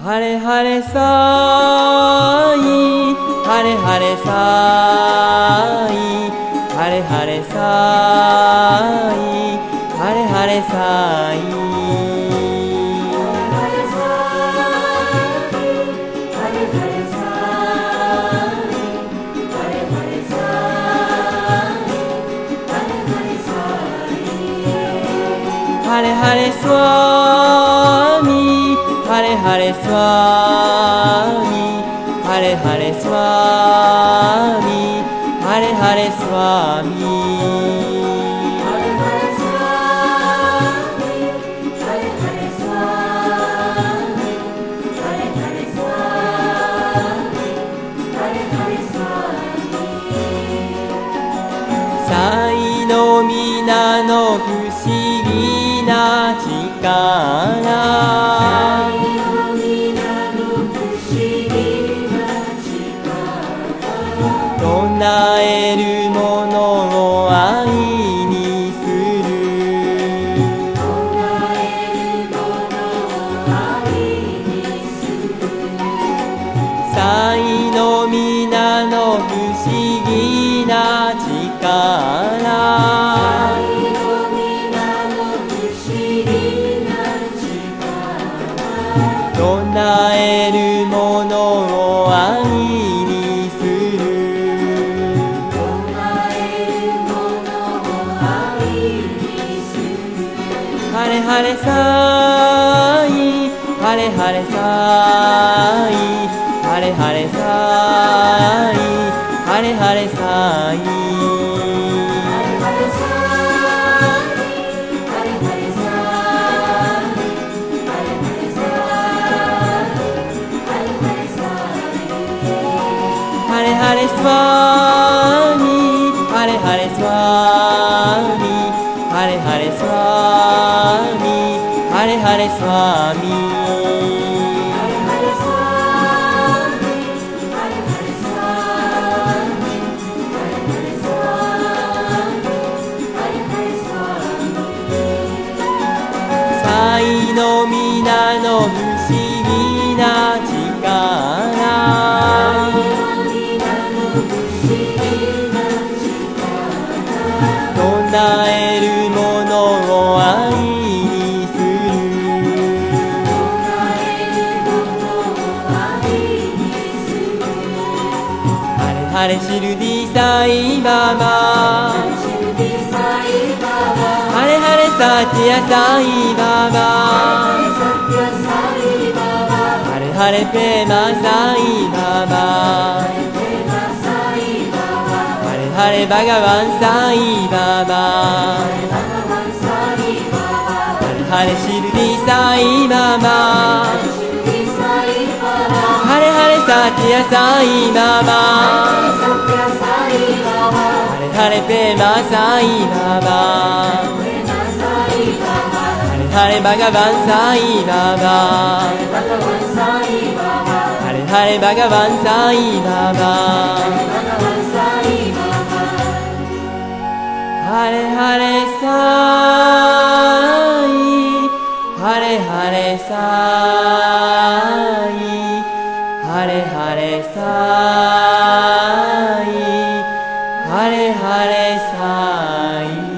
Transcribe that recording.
ハレハレサイハレハレサイハレハレサイハレハレサイハレハレスワミハレハレスワミハレハレスワミハレハレスワミ才の皆の不思議な力唱えるものを愛にする才の皆の不思議な力唱えるものを愛にするハレハレサイハレハレサイハレハレサイハレハレサイハレハレスワミハレハレスワミハレハレスワミハレハレスワミ才の皆の不思議な力唱えるものを愛にするハレハレシルディサイババハレハレサティアサイババハレハレペマサイババハレバガワンサイババハレシルディサイババハレハレサティアサイババハレハレペマサイババハレハレバガワンサイババハレハレバガワンサイババハレハレサイハレハレサイハレハレサイハレハレサイ